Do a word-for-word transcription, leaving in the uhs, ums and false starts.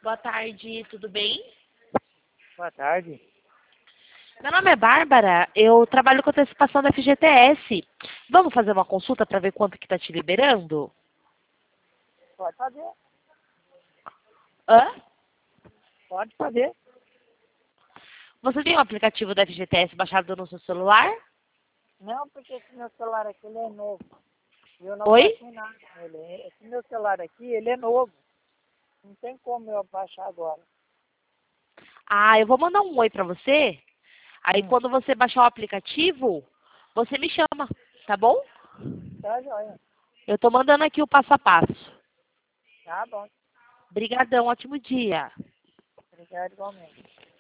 Boa tarde, tudo bem? Boa tarde. Meu nome é Bárbara, eu trabalho com antecipação da F G T S. Vamos fazer uma consulta para ver quanto que está te liberando? Pode fazer. Hã? Pode fazer. Você tem o aplicativo da F G T S baixado no seu celular? Não, porque esse meu celular aqui ele é novo. E eu não Oi? baixei nada nele. Esse meu celular aqui, ele é novo. Não tem como eu baixar agora. Ah, eu vou mandar um oi para você. Aí Hum, quando você baixar o aplicativo, você me chama, tá bom? tá joia. Eu tô mandando aqui o passo a passo. Tá bom. Obrigadão, ótimo dia. Obrigado igualmente.